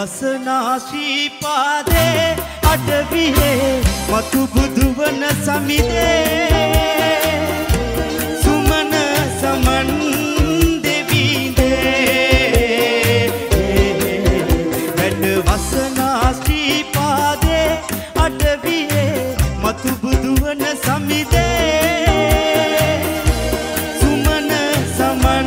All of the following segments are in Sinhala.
වසනා ශ්‍රීපාදේ අඩවියේ මතු බුදුවන සමිදේ සුමන සමන් දෙවිදේ වැඩ වසනා ශ්‍රීපාදේ අඩවියේ මතු බුදුවන සමිදේ සුමන සමන්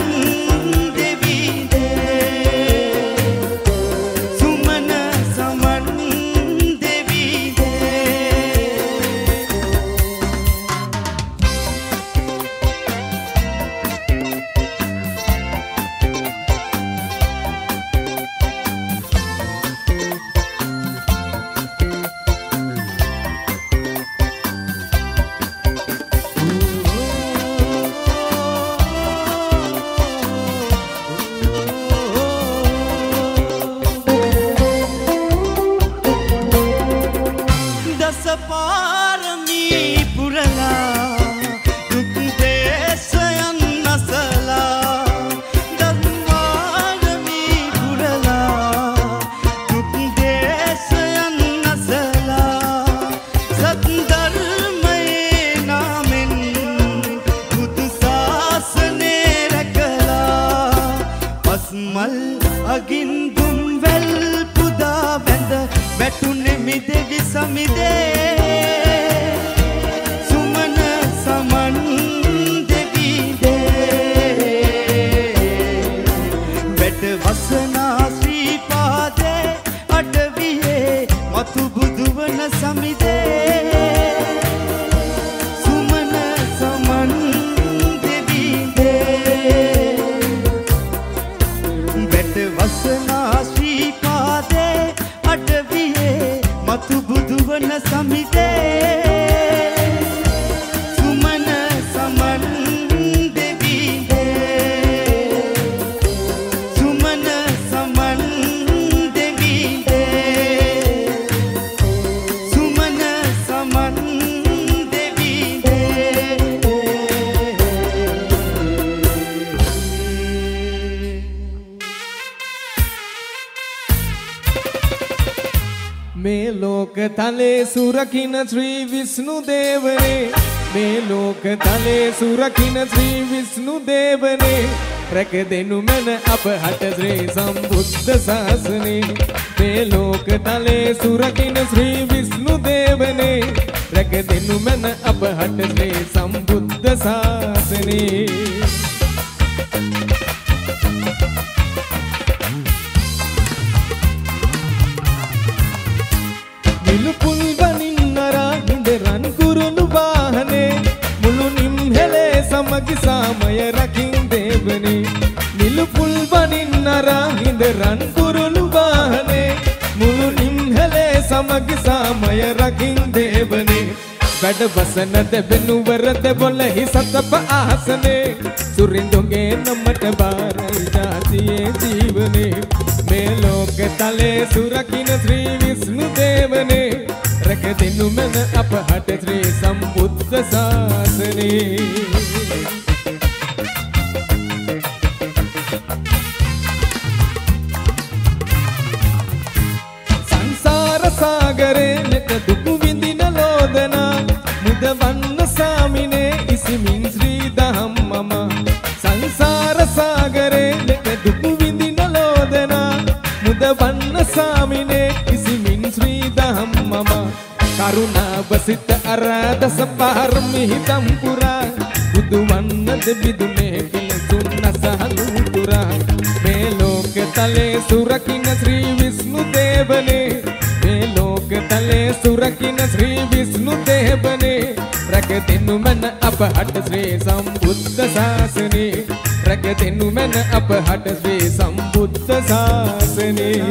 सुरखिन श्री विष्णु देवने මේ ලෝක තලේ සුරකින්න ශ්‍රී විෂ්ණු දේවනේ රැක දෙනු මැන අප හට ශ්‍රී සම්බුද්ධ ශාසනේ මේ ලෝක තලේ සුරකින්න ශ්‍රී විෂ්ණු දේවනේ රැක දෙනු මැන අප හට ශ්‍රී සම්බුද්ධ ශාසනේ समगि सामय रखिन देवने नीलु पुल बनिन नरा हिंद रन कुरुलु बाहने मुलु निम्हले समगि सामय रखिन देवने වැඩ වසන දෙබෙනු වරද බොලෙහි සතප ආසනේ සුරින්දුගේ නමට බාරයි ජාතියේ ජීවනේ මේ ලෝක තලේ සුරකින්න ශ්‍රී විෂ්ණු දේවනේ රැක දෙනු මන අප හට ශ්‍රී සම්බුද්ධ ශාසනේ सागरे नेत दुख विंदिन लोदना मुदवन्न सामिने इसिमिन श्री धम्मम संसार सागरे नेत दुख विंदिन लोदना मुदवन्न सामिने इसिमिन श्री धम्मम करुणा बसित अराध सपारमि हितंपुरा बुදුවන්න දෙබිදුනේ පිලසුන්න සහනුතුරා මේ ලෝක තලේ සුරකින්න ශ්‍රී විෂ්ණු දේවනේ तले सुरकिन श्री विष्णु देवने रख तेनु मन अप हट श्री संबुद्ध शासने रख तेनु मन अप हट श्री संबुद्ध शासने